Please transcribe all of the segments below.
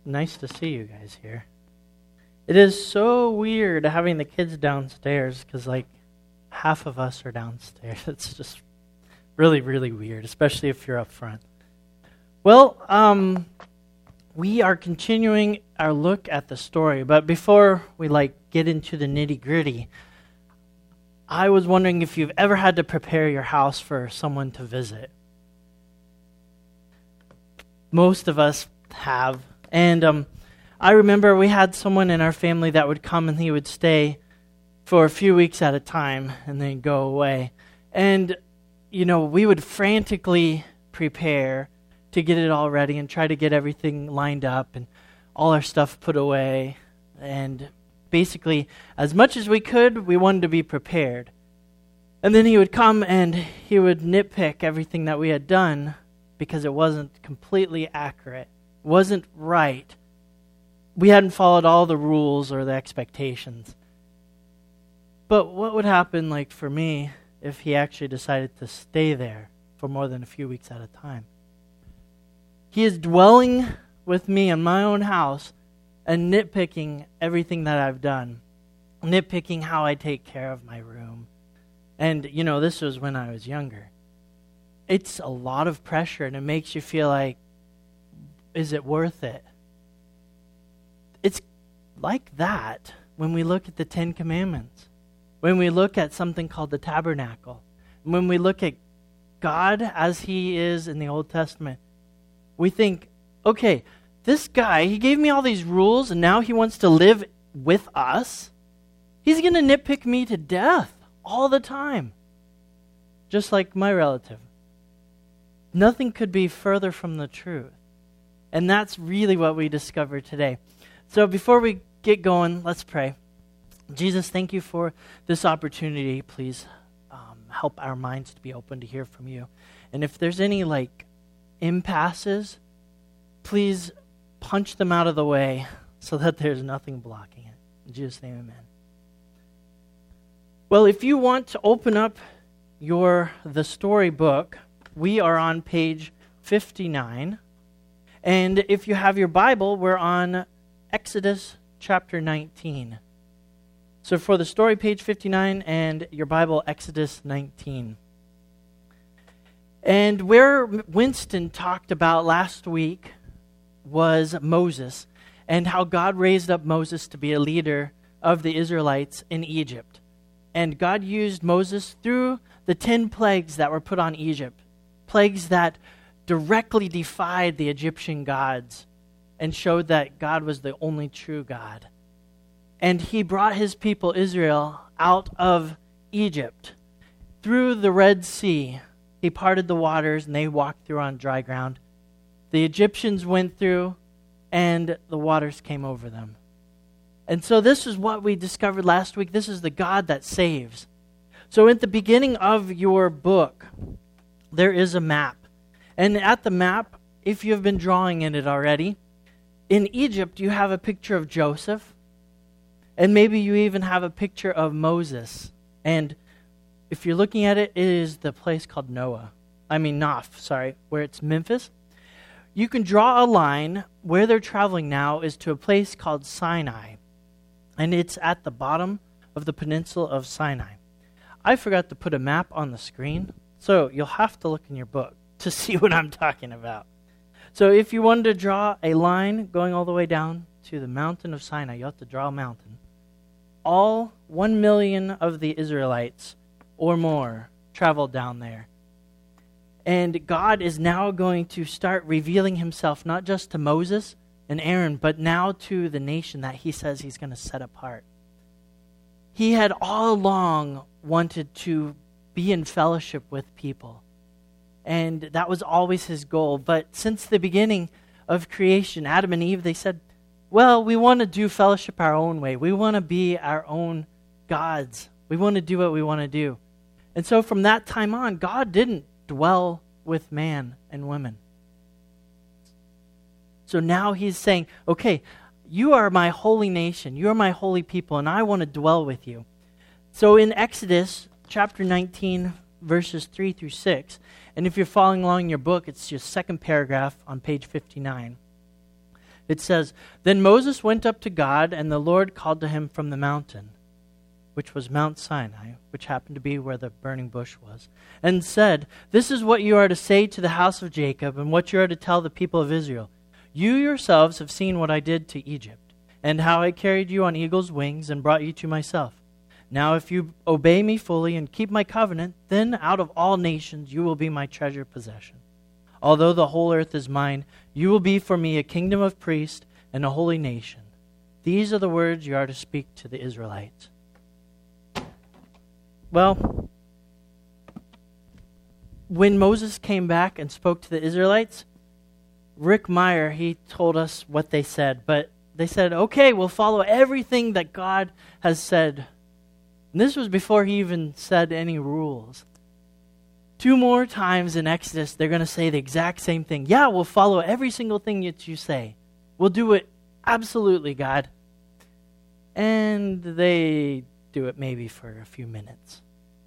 Nice to see you guys here. It is so weird having the kids downstairs because, half of us are downstairs. It's just really, really weird, especially if you're up front. Well, we are continuing our look at the story, but before we, get into the nitty-gritty, I was wondering if you've ever had to prepare your house for someone to visit. Most of us have. And I remember we had someone in our family that would come and he would stay for a few weeks at a time and then go away. And, we would frantically prepare to get it all ready and try to get everything lined up and all our stuff put away. And basically, as much as we could, we wanted to be prepared. And then he would come and he would nitpick everything that we had done because it wasn't completely accurate. Wasn't right. We hadn't followed all the rules or the expectations. But what would happen, for me, if he actually decided to stay there for more than a few weeks at a time? He is dwelling with me in my own house and nitpicking everything that I've done. Nitpicking how I take care of my room. And, this was when I was younger. It's a lot of pressure, and it makes you feel like, is it worth it? It's like that when we look at the Ten Commandments, when we look at something called the tabernacle, when we look at God as He is in the Old Testament, we think, okay, this guy, he gave me all these rules, and now he wants to live with us. He's going to nitpick me to death all the time, just like my relative. Nothing could be further from the truth. And that's really what we discover today. So before we get going, let's pray. Jesus, thank you for this opportunity. Please help our minds to be open to hear from you. And if there's any impasses, please punch them out of the way so that there's nothing blocking it. In Jesus' name, amen. Well, if you want to open up the storybook, we are on page 59. And if you have your Bible, we're on Exodus chapter 19. So for the story, page 59, and your Bible, Exodus 19. And where Winston talked about last week was Moses, and how God raised up Moses to be a leader of the Israelites in Egypt. And God used Moses through the 10 plagues that were put on Egypt, plagues that directly defied the Egyptian gods and showed that God was the only true God. And he brought his people Israel out of Egypt through the Red Sea. He parted the waters and they walked through on dry ground. The Egyptians went through and the waters came over them. And so this is what we discovered last week. This is the God that saves. So at the beginning of your book, there is a map. And at the map, if you have been drawing in it already, in Egypt you have a picture of Joseph, and maybe you even have a picture of Moses. And if you're looking at it, it is the place called Noph, where it's Memphis. You can draw a line where they're traveling now is to a place called Sinai, and it's at the bottom of the peninsula of Sinai. I forgot to put a map on the screen, so you'll have to look in your book to see what I'm talking about. So if you wanted to draw a line going all the way down to the mountain of Sinai, you have to draw a mountain. All 1 million of the Israelites or more traveled down there. And God is now going to start revealing himself not just to Moses and Aaron, but now to the nation that he says he's going to set apart. He had all along wanted to be in fellowship with people. And that was always his goal. But since the beginning of creation, Adam and Eve, they said, well, we want to do fellowship our own way. We want to be our own gods. We want to do what we want to do. And so from that time on, God didn't dwell with man and women. So now he's saying, okay, you are my holy nation. You are my holy people, and I want to dwell with you. So in Exodus chapter 19, verses 3 through 6, and if you're following along in your book, it's your second paragraph on page 59. It says, "Then Moses went up to God, and the Lord called to him from the mountain," which was Mount Sinai, which happened to be where the burning bush was, "and said, 'This is what you are to say to the house of Jacob, and what you are to tell the people of Israel. You yourselves have seen what I did to Egypt, and how I carried you on eagle's wings and brought you to myself. Now if you obey me fully and keep my covenant, then out of all nations you will be my treasured possession. Although the whole earth is mine, you will be for me a kingdom of priests and a holy nation. These are the words you are to speak to the Israelites.'" Well, when Moses came back and spoke to the Israelites, Rick Meyer, he told us what they said. But they said, "Okay, we'll follow everything that God has said." And this was before he even said any rules. 2 more times in Exodus, they're going to say the exact same thing. "Yeah, we'll follow every single thing that you say. We'll do it absolutely, God." And they do it maybe for a few minutes.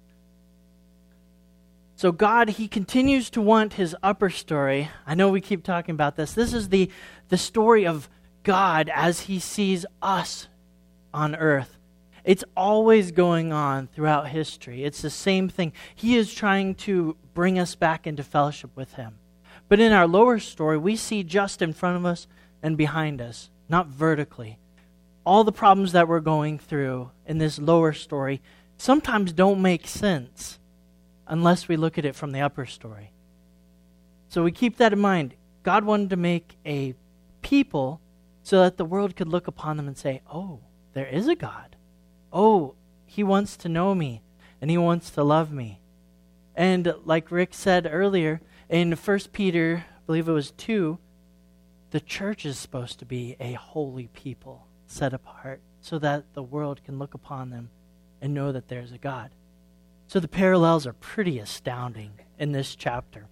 So God, he continues to want his upper story. I know we keep talking about this. This is the story of God as he sees us on earth. It's always going on throughout history. It's the same thing. He is trying to bring us back into fellowship with him. But in our lower story, we see just in front of us and behind us, not vertically. All the problems that we're going through in this lower story sometimes don't make sense unless we look at it from the upper story. So we keep that in mind. God wanted to make a people so that the world could look upon them and say, "Oh, there is a God. Oh, he wants to know me, and he wants to love me." And like Rick said earlier, in 1 Peter, I believe it was 2, the church is supposed to be a holy people set apart so that the world can look upon them and know that there's a God. So the parallels are pretty astounding in this chapter.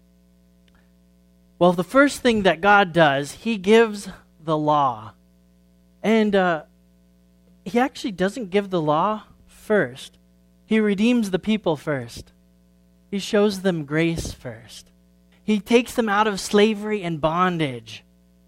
Well, the first thing that God does, he gives the law. And he actually doesn't give the law first. He redeems the people first. He shows them grace first. He takes them out of slavery and bondage.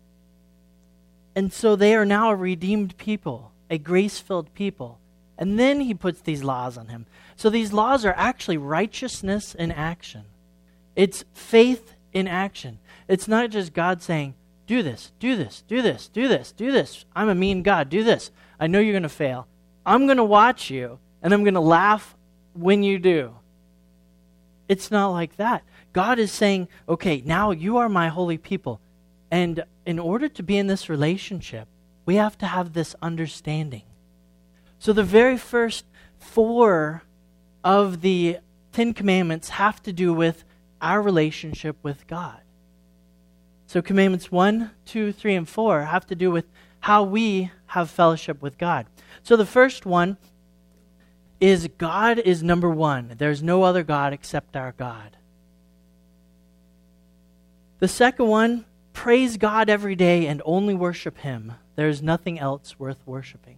And so they are now a redeemed people, a grace-filled people. And then he puts these laws on him. So these laws are actually righteousness in action. It's faith in action. It's not just God saying, "Do this, do this, do this, do this, do this. I'm a mean God, do this. I know you're going to fail. I'm going to watch you, and I'm going to laugh when you do." It's not like that. God is saying, "Okay, now you are my holy people. And in order to be in this relationship, we have to have this understanding." So the very first 4 of the 10 Commandments have to do with our relationship with God. So Commandments 1, 2, 3, and 4 have to do with how we have fellowship with God. So the first one is God is number one. There's no other God except our God. The second one, praise God every day and only worship him. There's nothing else worth worshiping.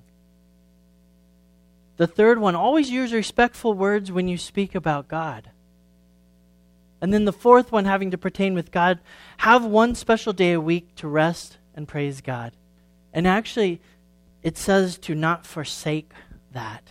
The third one, always use respectful words when you speak about God. And then the fourth one, having to pertain with God, have one special day a week to rest and praise God. And actually, it says to not forsake that.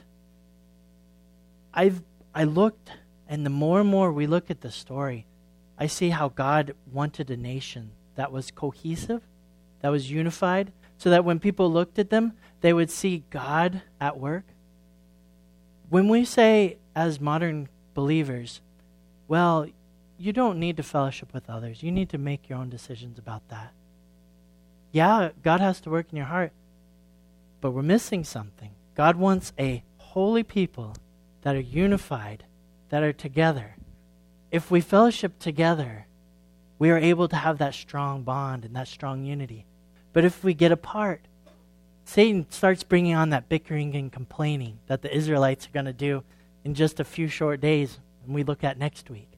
I looked, and the more and more we look at the story, I see how God wanted a nation that was cohesive, that was unified, so that when people looked at them, they would see God at work. When we say, as modern believers, well, you don't need to fellowship with others. You need to make your own decisions about that. Yeah, God has to work in your heart, but we're missing something. God wants a holy people that are unified, that are together. If we fellowship together, we are able to have that strong bond and that strong unity. But if we get apart, Satan starts bringing on that bickering and complaining that the Israelites are going to do in just a few short days when we look at next week.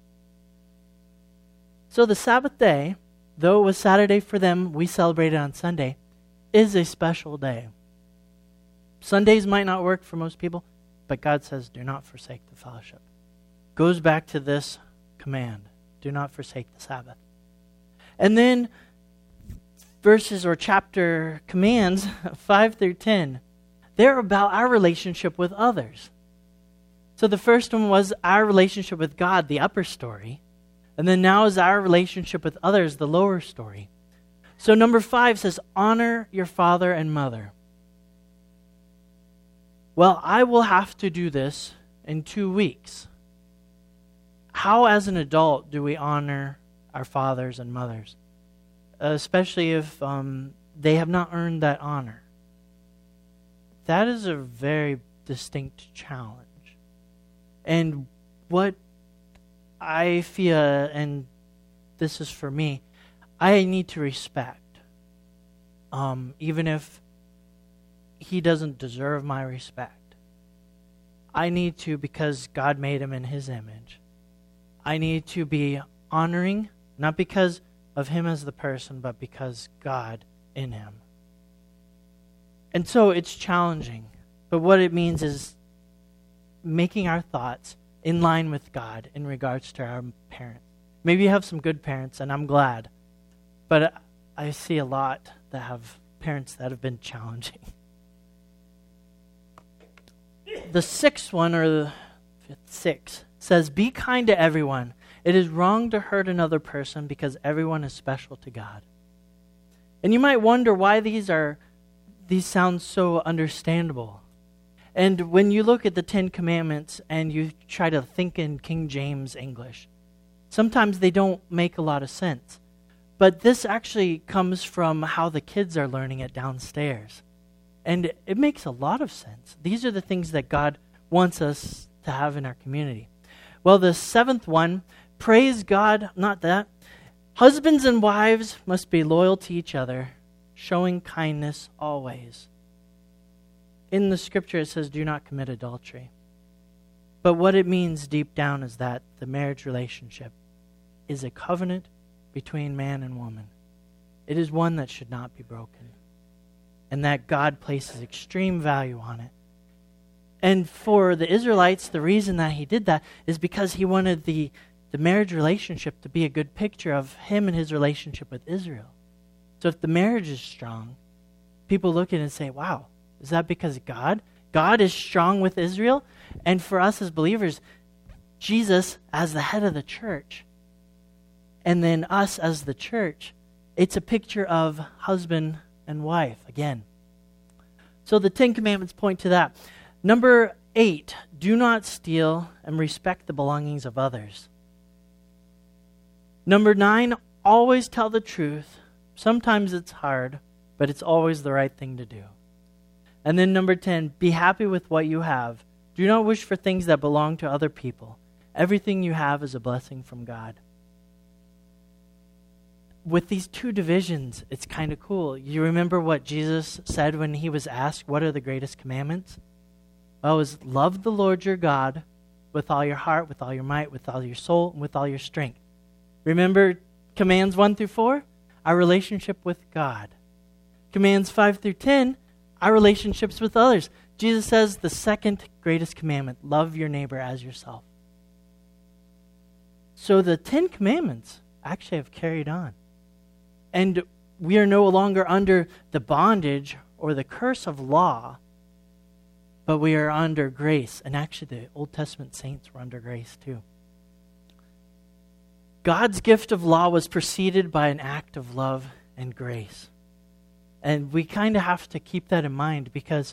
So the Sabbath day, though it was Saturday for them, we celebrated on Sunday, is a special day. Sundays might not work for most people, but God says, do not forsake the fellowship. Goes back to this command, do not forsake the Sabbath. And then verses or chapter commands, 5 through 10, they're about our relationship with others. So the first one was our relationship with God, the upper story. And then now is our relationship with others, the lower story. So number 5 says, honor your father and mother. Well, I will have to do this in 2 weeks. How, as an adult, do we honor our fathers and mothers? Especially if they have not earned that honor. That is a very distinct challenge. And what I feel, and this is for me, I need to respect. Even if he doesn't deserve my respect. I need to, because God made him in his image. I need to be honoring, not because of him as the person, but because God in him. And so it's challenging. But what it means is making our thoughts in line with God in regards to our parents. Maybe you have some good parents, and I'm glad. But I see a lot that have parents that have been challenging. The 6th one, or the 6, says, be kind to everyone. It is wrong to hurt another person because everyone is special to God. And you might wonder why these sound so understandable. And when you look at the 10 Commandments and you try to think in King James English, sometimes they don't make a lot of sense. But this actually comes from how the kids are learning it downstairs. And it makes a lot of sense. These are the things that God wants us to have in our community. Well, the 7th one, praise God, not that. Husbands and wives must be loyal to each other, showing kindness always. In the scripture it says, do not commit adultery. But what it means deep down is that the marriage relationship is a covenant between man and woman. It is one that should not be broken. And that God places extreme value on it. And for the Israelites, the reason that he did that is because he wanted the marriage relationship to be a good picture of him and his relationship with Israel. So if the marriage is strong, people look at it and say, wow, is that because God is strong with Israel? And for us as believers, Jesus as the head of the church, and then us as the church, it's a picture of husband and wife again. So the 10 Commandments point to that. Number 8, do not steal and respect the belongings of others. Number 9, always tell the truth. Sometimes it's hard, but it's always the right thing to do. And then number 10, be happy with what you have. Do not wish for things that belong to other people. Everything you have is a blessing from God. With these 2 divisions, it's kind of cool. You remember what Jesus said when he was asked, what are the greatest commandments? Well, it was love the Lord your God with all your heart, with all your might, with all your soul, and with all your strength. Remember commands 1 through 4? Our relationship with God. Commands 5 through 10, our relationships with others. Jesus says the 2nd greatest commandment, love your neighbor as yourself. So the 10 commandments actually have carried on. And we are no longer under the bondage or the curse of law, but we are under grace. And actually the Old Testament saints were under grace too. God's gift of law was preceded by an act of love and grace. And we kind of have to keep that in mind, because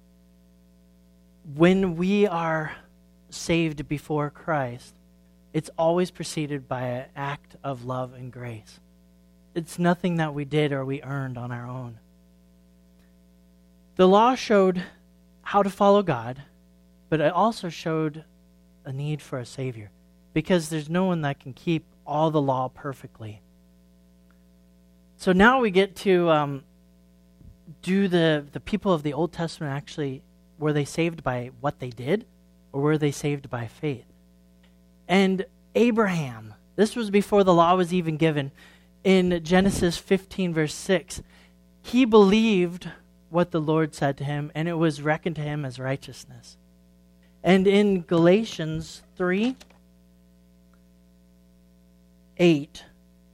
when we are saved before Christ, it's always preceded by an act of love and grace. It's nothing that we did or we earned on our own. The law showed how to follow God, but it also showed a need for a Savior, because there's no one that can keep all the law perfectly. So now we get to do the people of the Old Testament actually, were they saved by what they did, or were they saved by faith? And Abraham, this was before the law was even given. In Genesis 15, verse 6, he believed what the Lord said to him, and it was reckoned to him as righteousness. And in Galatians 3:8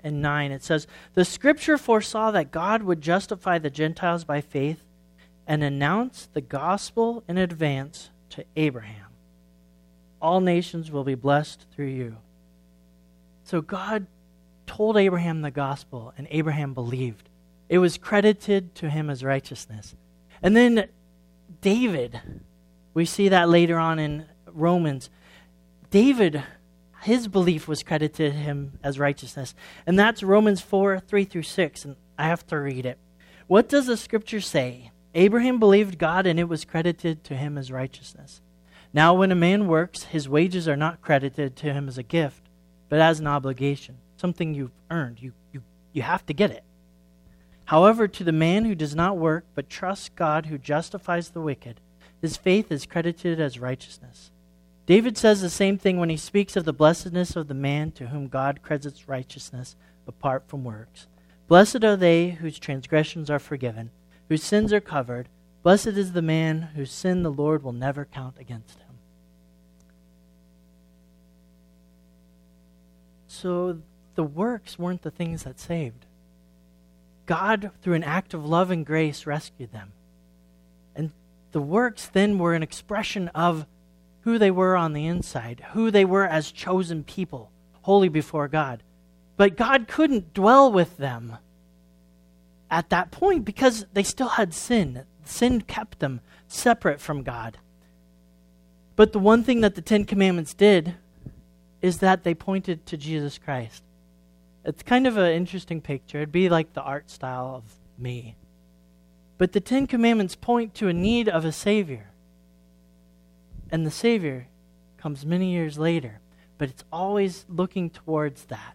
and 9, it says, "The scripture foresaw that God would justify the Gentiles by faith and announce the gospel in advance to Abraham. All nations will be blessed through you." So God told Abraham the gospel, and Abraham believed. It was credited to him as righteousness. And then David, we see that later on in Romans. David, his belief was credited to him as righteousness. And that's Romans 4, 3 through 6. And I have to read it. "What does the scripture say? Abraham believed God, and it was credited to him as righteousness. Now when a man works, his wages are not credited to him as a gift, but as an obligation, something you've earned. You have to get it. However, to the man who does not work, but trusts God who justifies the wicked, his faith is credited as righteousness." David says the same thing when he speaks of the blessedness of the man to whom God credits righteousness apart from works. "Blessed are they whose transgressions are forgiven, whose sins are covered. Blessed is the man whose sin the Lord will never count against him." So the works weren't the things that saved. God, through an act of love and grace, rescued them. And the works then were an expression of who they were on the inside, who they were as chosen people, holy before God. But God couldn't dwell with them at that point because they still had sin. Sin kept them separate from God. But the one thing that the Ten Commandments did is that they pointed to Jesus Christ. It's kind of an interesting picture. It'd be like the art style of me. But the Ten Commandments point to a need of a Savior. And the Savior comes many years later. But it's always looking towards that.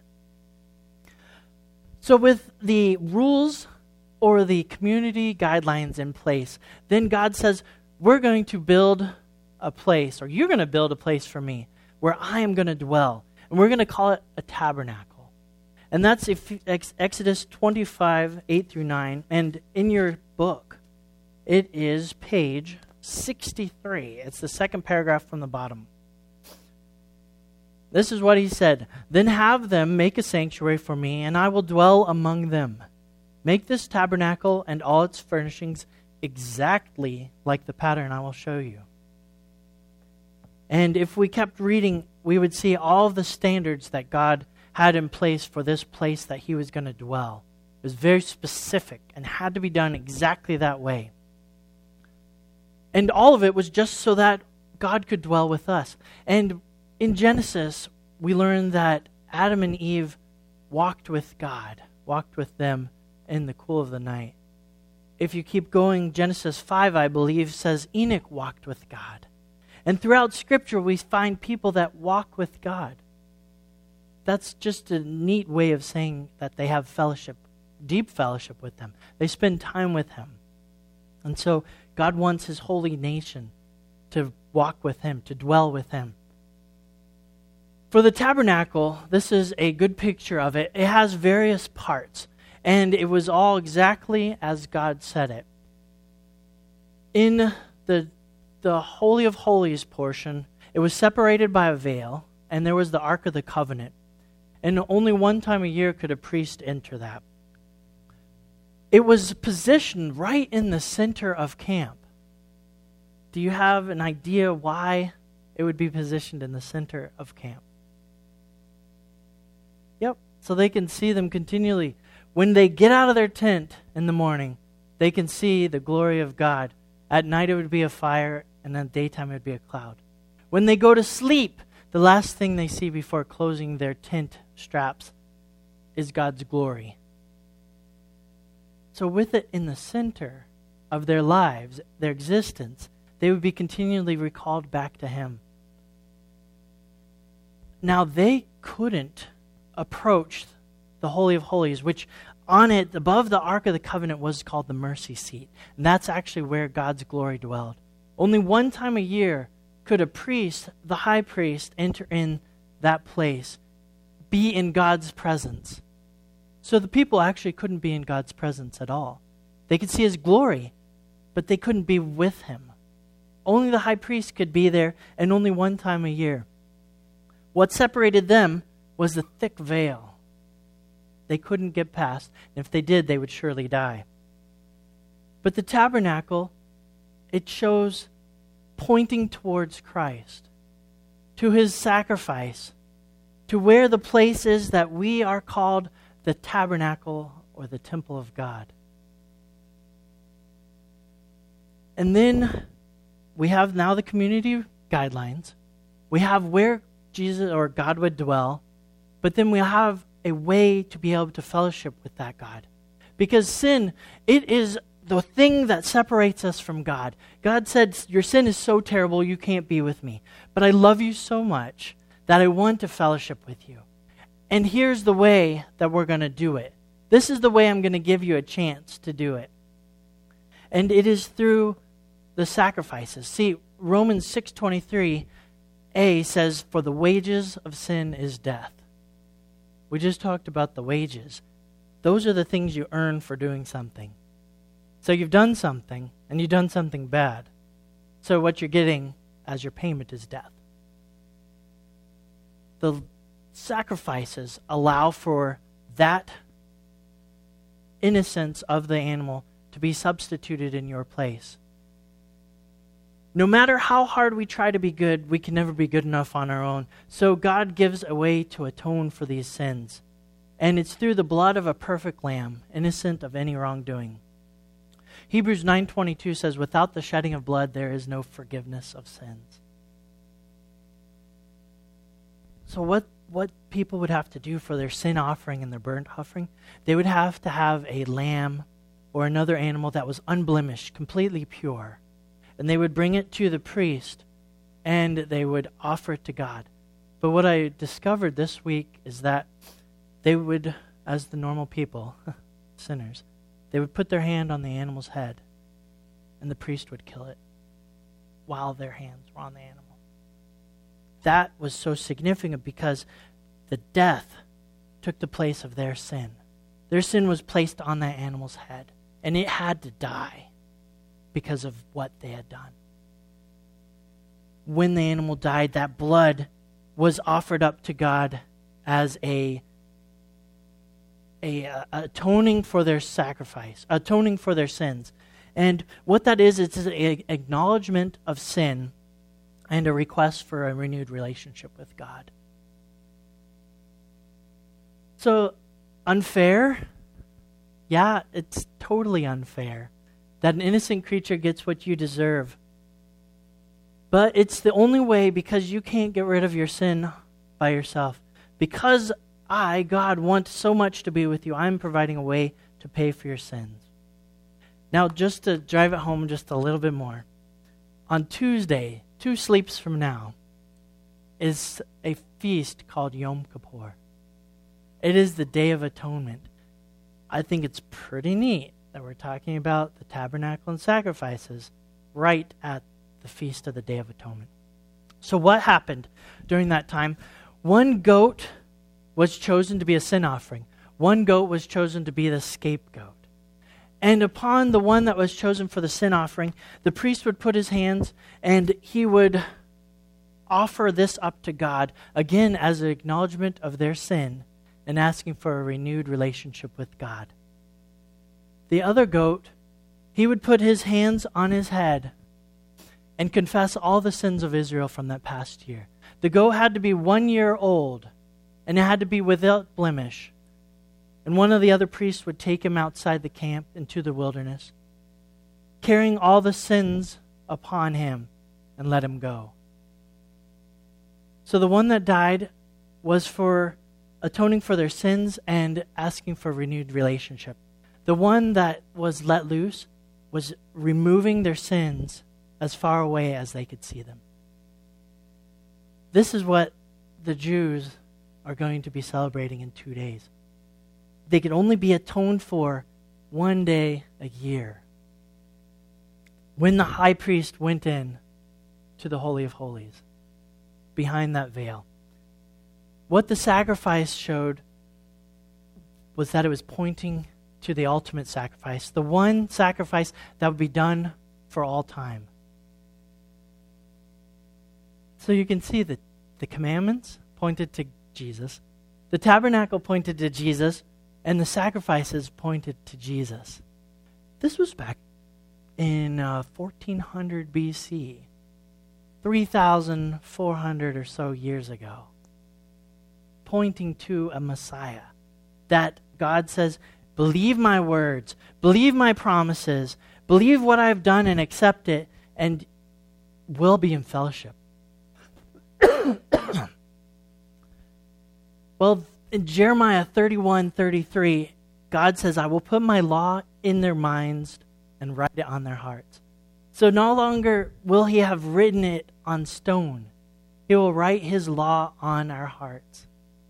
So with the rules or the community guidelines in place, then God says, we're going to build a place, or you're going to build a place for me where I am going to dwell. And we're going to call it a tabernacle. And that's Exodus 25, 8 through 9. And in your book, it is page 63. It's the second paragraph from the bottom. This is what he said. "Then have them make a sanctuary for me, and I will dwell among them. Make this tabernacle and all its furnishings exactly like the pattern I will show you." And if we kept reading, we would see all of the standards that God had in place for this place that he was going to dwell. It was very specific and had to be done exactly that way. And all of it was just so that God could dwell with us. And in Genesis, we learn that Adam and Eve walked with God, walked with them in the cool of the night. If you keep going, Genesis 5, I believe, says Enoch walked with God. And throughout Scripture, we find people that walk with God. That's just a neat way of saying that they have fellowship, deep fellowship with him. They spend time with him. And so God wants his holy nation to walk with him, to dwell with him. For the tabernacle, this is a good picture of it. It has various parts, and it was all exactly as God said it. In the Holy of Holies portion, it was separated by a veil, and there was the Ark of the Covenant. And only one time a year could a priest enter that. It was positioned right in the center of camp. Do you have an idea why it would be positioned in the center of camp? Yep, so they can see them continually. When they get out of their tent in the morning, they can see the glory of God. At night it would be a fire, and then daytime it would be a cloud. When they go to sleep, the last thing they see before closing their tent straps is God's glory. So with it in the center of their lives, their existence, they would be continually recalled back to him. Now they couldn't approach the Holy of Holies, which on it, above the Ark of the Covenant, was called the mercy seat. And that's actually where God's glory dwelled. Only one time a year could a priest, the high priest, enter in that place, be in God's presence. So the people actually couldn't be in God's presence at all. They could see his glory, but they couldn't be with him. Only the high priest could be there, and only one time a year. What separated them was the thick veil. they couldn't get past. And if they did, they would surely die. But the tabernacle, it shows pointing towards Christ, to his sacrifice, to where the place is that we are called the tabernacle or the temple of God. And then we have now the community guidelines. We have where Jesus or God would dwell, but then we have a way to be able to fellowship with that God. Because sin, it is the thing that separates us from God. God said, your sin is so terrible you can't be with me. But I love you so much that I want to fellowship with you. And here's the way that we're going to do it. This is the way I'm going to give you a chance to do it. And it is through the sacrifices. See, Romans 6:23a says, for the wages of sin is death. We just talked about the wages. Those are the things you earn for doing something. So you've done something, and you've done something bad. So what you're getting as your payment is death. The sacrifices allow for that innocence of the animal to be substituted in your place. No matter how hard we try to be good, we can never be good enough on our own. So God gives a way to atone for these sins. And it's through the blood of a perfect lamb, innocent of any wrongdoing. Hebrews 9:22 says, without the shedding of blood, there is no forgiveness of sins. So what people would have to do for their sin offering and their burnt offering, they would have to have a lamb or another animal that was unblemished, completely pure. And they would bring it to the priest, and they would offer it to God. But what I discovered this week is that they would, as the normal people, sinners, they would put their hand on the animal's head, and the priest would kill it while their hands were on the animal. That was so significant because the death took the place of their sin. Their sin was placed on that animal's head, and it had to die because of what they had done. When the animal died, that blood was offered up to God as a atoning for their sacrifice, atoning for their sins. And what that is, it's an acknowledgement of sin and a request for a renewed relationship with God. So, unfair? Yeah, it's totally unfair that an innocent creature gets what you deserve. But it's the only way, because you can't get rid of your sin by yourself. Because I, God, want so much to be with you, I'm providing a way to pay for your sins. Now, just to drive it home just a little bit more, on Tuesday, 2 sleeps from now, is a feast called Yom Kippur. It is the Day of Atonement. I think it's pretty neat that we're talking about the tabernacle and sacrifices right at the feast of the Day of Atonement. So what happened during that time? One goat was chosen to be a sin offering. One goat was chosen to be the scapegoat. And upon the one that was chosen for the sin offering, the priest would put his hands and he would offer this up to God, again as an acknowledgement of their sin and asking for a renewed relationship with God. The other goat, he would put his hands on his head and confess all the sins of Israel from that past year. The goat had to be 1 year old, and it had to be without blemish. And one of the other priests would take him outside the camp into the wilderness, carrying all the sins upon him, and let him go. So the one that died was for atoning for their sins and asking for a renewed relationship. The one that was let loose was removing their sins as far away as they could see them. This is what the Jews are going to be celebrating in 2 days. They could only be atoned for 1 day a year. When the high priest went in to the Holy of Holies, behind that veil, what the sacrifice showed was that it was pointing to the ultimate sacrifice, the one sacrifice that would be done for all time. So you can see that the commandments pointed to Jesus. The tabernacle pointed to Jesus. and the sacrifices pointed to Jesus. This was back in 1400 BC, 3,400 or so years ago, pointing to a Messiah that God says, believe my words, believe my promises, believe what I've done and accept it, and we'll be in fellowship. Well, in Jeremiah 31:33, God says, I will put my law in their minds and write it on their hearts. So no longer will he have written it on stone. He will write his law on our hearts.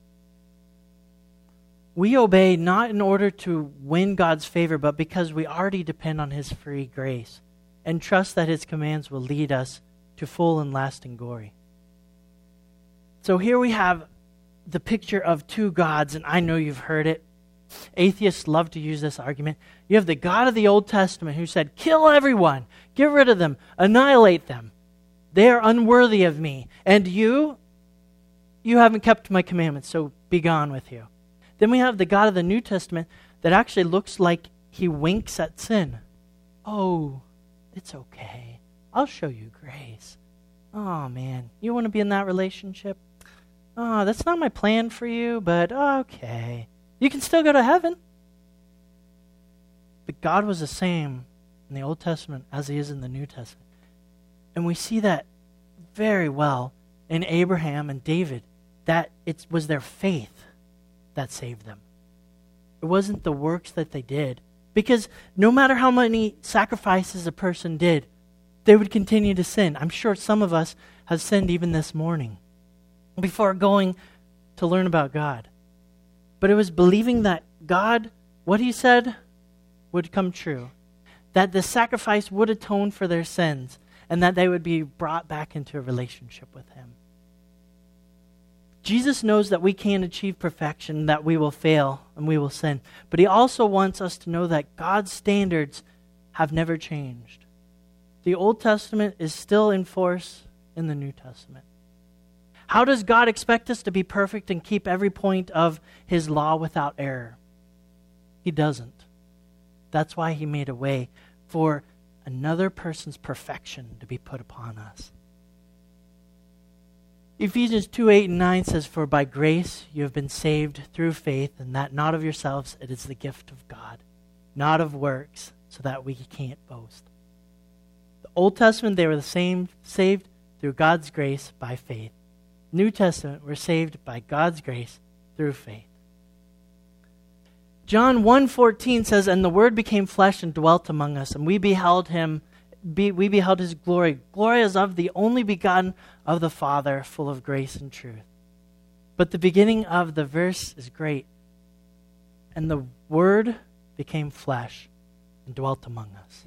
We obey not in order to win God's favor, but because we already depend on his free grace and trust that his commands will lead us to full and lasting glory. So here we have the picture of two gods, and I know you've heard it. Atheists love to use this argument. You have the God of the Old Testament who said, kill everyone, get rid of them, annihilate them. They are unworthy of me. And you haven't kept my commandments, so be gone with you. Then we have the God of the New Testament that actually looks like he winks at sin. Oh, it's okay. I'll show you grace. Oh, man, you want to be in that relationship? Oh, that's not my plan for you, but okay. You can still go to heaven. But God was the same in the Old Testament as he is in the New Testament. And we see that very well in Abraham and David, that it was their faith that saved them. It wasn't the works that they did. Because no matter how many sacrifices a person did, they would continue to sin. I'm sure some of us have sinned even this morning before going to learn about God. But it was believing that God, what he said, would come true. That the sacrifice would atone for their sins, and that they would be brought back into a relationship with him. Jesus knows that we can't achieve perfection, that we will fail and we will sin. But he also wants us to know that God's standards have never changed. The Old Testament is still in force in the New Testament. How does God expect us to be perfect and keep every point of his law without error? He doesn't. That's why he made a way for another person's perfection to be put upon us. Ephesians 2:8-9 says, for by grace you have been saved through faith, and that not of yourselves, it is the gift of God, not of works, so that we can't boast. The Old Testament, they were the same, saved through God's grace by faith. New Testament, we're saved by God's grace through faith. John 1:14 says, and the Word became flesh and dwelt among us, and we beheld his glory. Glory as of the only begotten of the Father, full of grace and truth. But the beginning of the verse is great. And the Word became flesh and dwelt among us.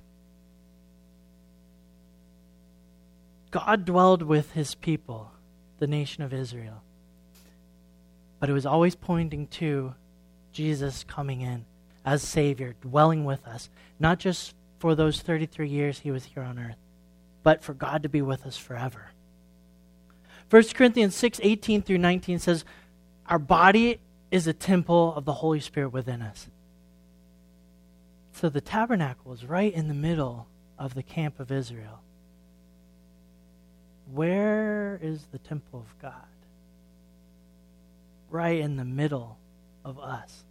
God dwelled with his people, the nation of Israel. But it was always pointing to Jesus coming in as Savior, dwelling with us. Not just for those 33 years he was here on earth, but for God to be with us forever. 1 Corinthians 6:18-19 says, our body is a temple of the Holy Spirit within us. So the tabernacle is right in the middle of the camp of Israel. Where is the temple of God? Right in the middle of us.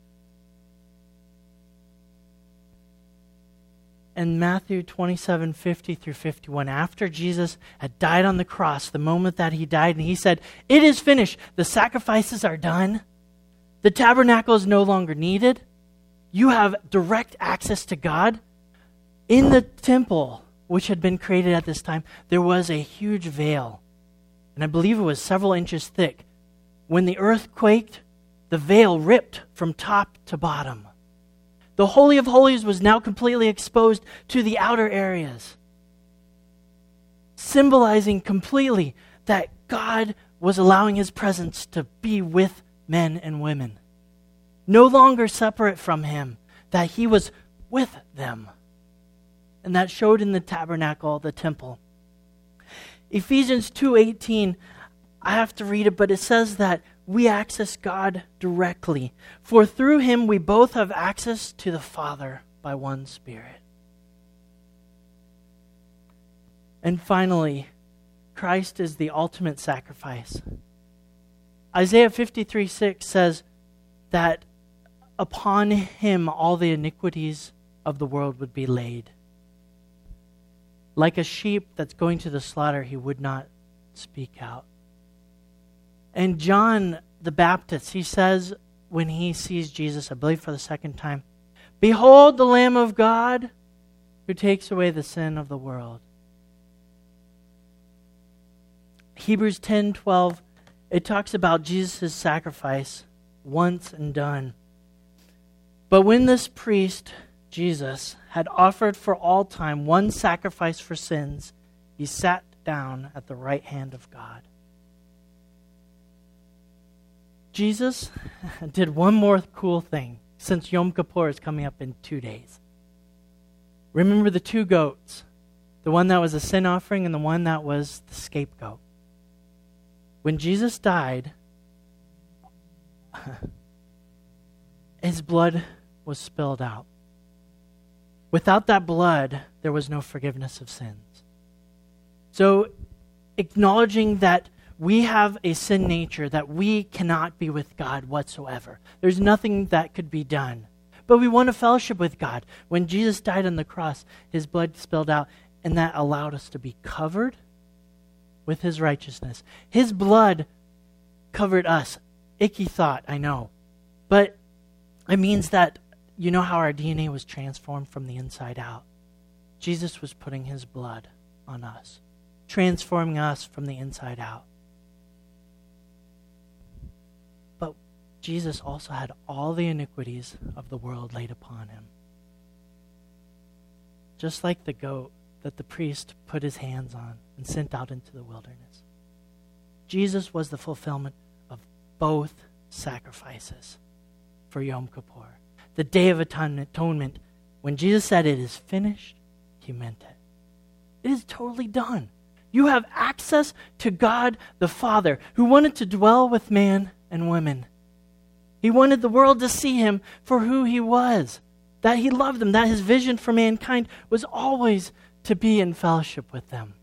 In Matthew 27:50-51, after Jesus had died on the cross, the moment that he died, and he said, it is finished. The sacrifices are done. The tabernacle is no longer needed. You have direct access to God. In the temple, which had been created at this time, there was a huge veil. And I believe it was several inches thick. When the earth quaked, the veil ripped from top to bottom. The Holy of Holies was now completely exposed to the outer areas, symbolizing completely that God was allowing his presence to be with men and women. No longer separate from him, that he was with them. And that showed in the tabernacle, the temple. Ephesians 2:18, I have to read it, but it says that we access God directly. For through him we both have access to the Father by one Spirit. And finally, Christ is the ultimate sacrifice. Isaiah 53:6 says that upon him all the iniquities of the world would be laid. Like a sheep that's going to the slaughter, he would not speak out. And John the Baptist, he says when he sees Jesus, I believe for the second time, "Behold the Lamb of God who takes away the sin of the world." Hebrews 10:12, it talks about Jesus' sacrifice once and done. But when this priest, Jesus, had offered for all time one sacrifice for sins, he sat down at the right hand of God. Jesus did one more cool thing since Yom Kippur is coming up in 2 days. Remember the two goats, the one that was a sin offering and the one that was the scapegoat. When Jesus died, his blood was spilled out. Without that blood, there was no forgiveness of sins. So, acknowledging that we have a sin nature, that we cannot be with God whatsoever. There's nothing that could be done. But we want a fellowship with God. When Jesus died on the cross, his blood spilled out, and that allowed us to be covered with his righteousness. His blood covered us. Icky thought, I know. But it means that, you know how our DNA was transformed from the inside out? Jesus was putting his blood on us, transforming us from the inside out. But Jesus also had all the iniquities of the world laid upon him. Just like the goat that the priest put his hands on and sent out into the wilderness. Jesus was the fulfillment of both sacrifices for Yom Kippur. The Day of Atonement, when Jesus said it is finished, he meant it. It is totally done. You have access to God the Father, who wanted to dwell with man and women. He wanted the world to see him for who he was, that he loved them, that his vision for mankind was always to be in fellowship with them.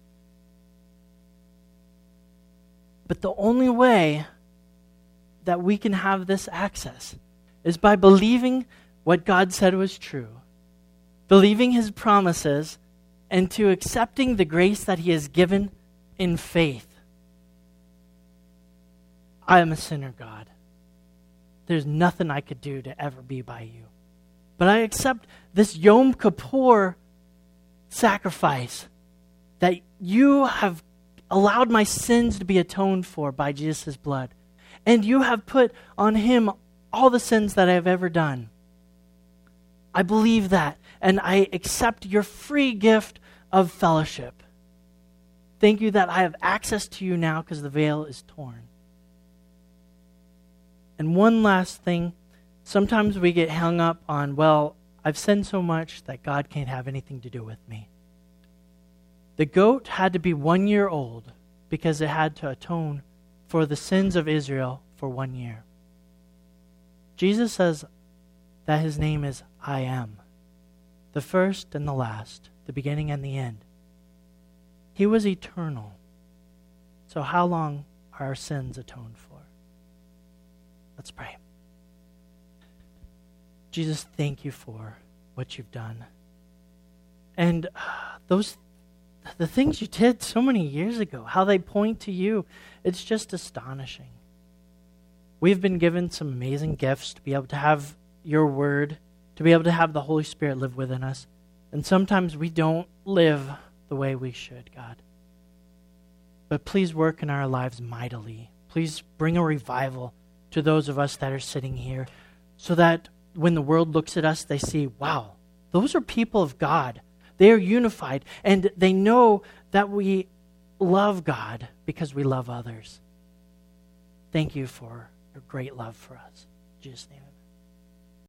But the only way that we can have this access is by believing what God said was true, believing his promises, and to accepting the grace that he has given in faith. I am a sinner, God. There's nothing I could do to ever be by you. But I accept this Yom Kippur sacrifice, that you have allowed my sins to be atoned for by Jesus' blood. And you have put on him all the sins that I have ever done. I believe that, and I accept your free gift of fellowship. Thank you that I have access to you now because the veil is torn. And one last thing, sometimes we get hung up on, well, I've sinned so much that God can't have anything to do with me. The goat had to be 1 year old because it had to atone for the sins of Israel for 1 year. Jesus says that his name is I Am, the first and the last, the beginning and the end. He was eternal. So how long are our sins atoned for? Let's pray. Jesus, thank you for what you've done. And the things you did so many years ago, how they point to you, it's just astonishing. We've been given some amazing gifts to be able to have your word, to be able to have the Holy Spirit live within us. And sometimes we don't live the way we should, God. But please work in our lives mightily. Please bring a revival to those of us that are sitting here so that when the world looks at us, they see, wow, those are people of God. They are unified, and they know that we love God because we love others. Thank you for your great love for us. In Jesus' name.